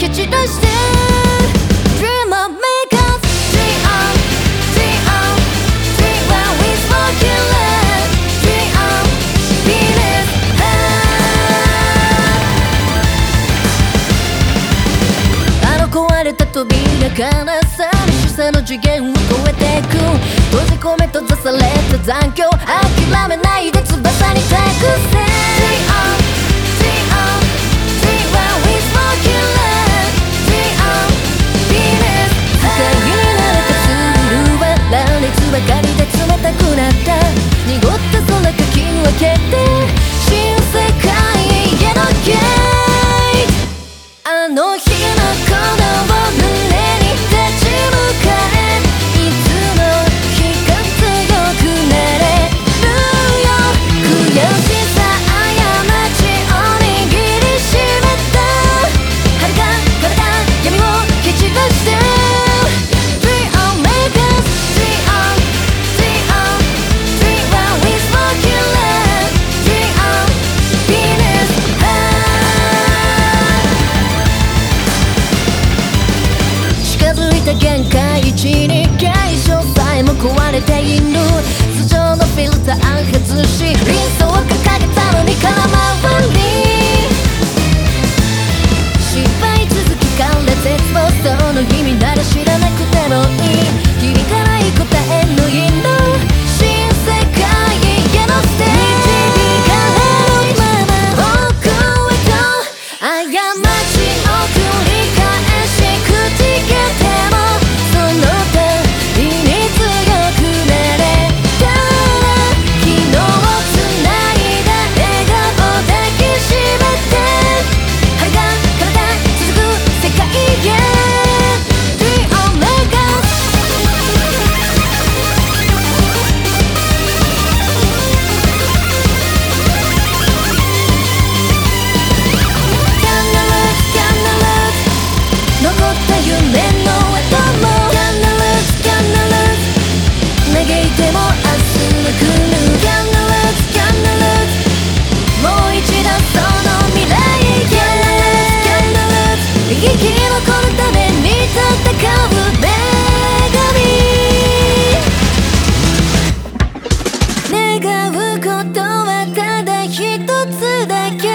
蹴散らして Dream on make us Dream on Dream on Dream when we smoking red Dream on Venusあの壊れた扉からさしさの次元を超えてく閉じ込め閉ざされた残響諦めないで翼に託せ Dream on Dream on Dream when we smoking red Dream on Venus 不快になれたツールは乱立ばかりで冷たくなった濁った空かき分けて新世界へのゲートあの日の鼓動を胸に立ち向かえいつの日か強くなれるよ悔しさ過ちを握りしめた遥か彼方闇を蹴散らして Dream on make us Dream on Dream on Dream when we smoking red Dream on Venus近づいた限界値に現象さえも壊れている頭上のフィルター外し理想を掲げたのに空回り失敗続きから絶望その意味なら知らなくてもいい響かない答えの意の新世界へのステージ導かれるまま奥へと過ちを繰り返しくじけてもその度に強くなれたら昨日つないだ笑顔抱きしめて遥か彼方続く世界へ Dream on make us Gonna lose, gonna lose 残った夢の後も Gonna lose, gonna lose 嘆いても明日は来る Gonna lose, gonna lose もう一度その未来へ Gonna lose, gonna lose 生き残るために戦う女神願うことはただ一つだけ